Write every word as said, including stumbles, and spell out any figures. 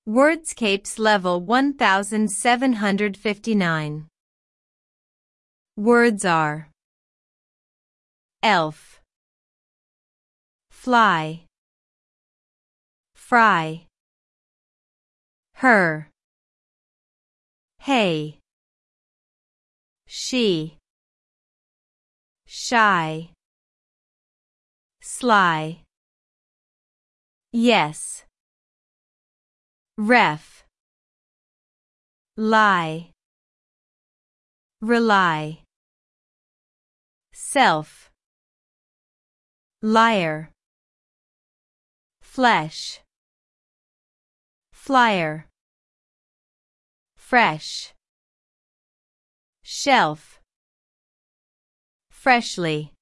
Wordscapes level one thousand seven hundred fifty-nine. Words are elf, fly, fry, her, hey, she, shy, sly, yes, ref, lie, rely, self, liar, flesh, flyer, fresh, shelf, freshly.